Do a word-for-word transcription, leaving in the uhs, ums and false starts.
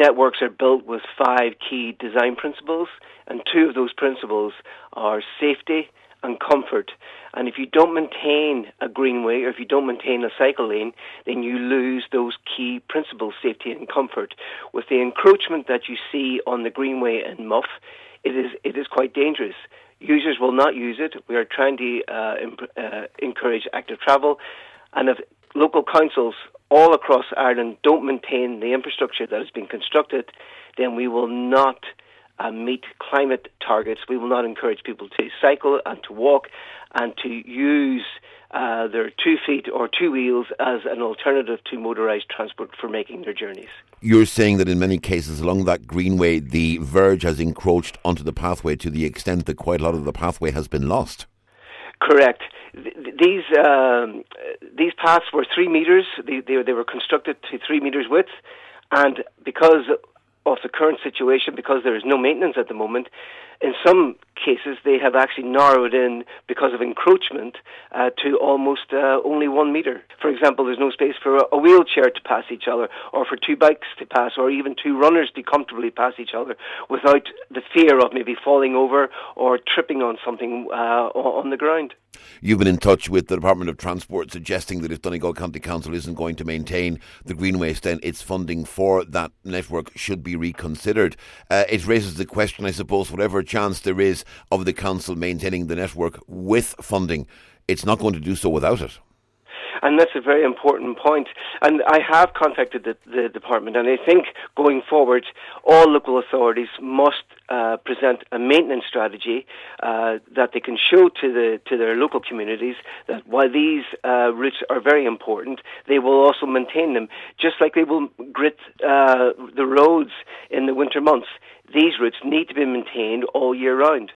networks are built with five key design principles, and two of those principles are safety and comfort. And if you don't maintain a greenway, or if you don't maintain a cycle lane, then you lose those key principles, safety and comfort. With the encroachment that you see on the greenway in Muff, it is it is quite dangerous. Users will not use it. We are trying to uh, imp- uh, encourage active travel, and if local councils all across Ireland don't maintain the infrastructure that has been constructed, then we will not Uh, meet climate targets. We will not encourage people to cycle and to walk and to use uh, their two feet or two wheels as an alternative to motorised transport for making their journeys. You're saying that in many cases along that greenway, the verge has encroached onto the pathway to the extent that quite a lot of the pathway has been lost. Correct. Th- these um, these paths were three metres. They, they, they were constructed to three metres width, and because of the current situation, because there is no maintenance at the moment, in some cases they have actually narrowed in because of encroachment uh, to almost uh, only one metre. For example, there's no space for a wheelchair to pass each other, or for two bikes to pass, or even two runners to comfortably pass each other without the fear of maybe falling over or tripping on something uh, on the ground. You've been in touch with the Department of Transport suggesting that if Donegal County Council isn't going to maintain the greenways, then its funding for that network should be reconsidered. Uh, it raises the question, I suppose, whatever chance there is of the council maintaining the network with funding, it's not going to do so without it. And that's a very important point. And I have contacted the, the department, and I think going forward, all local authorities must uh, present a maintenance strategy uh, that they can show to the to their local communities that while these uh, routes are very important, they will also maintain them, just like they will grit uh, the roads in the winter months. These routes need to be maintained all year round.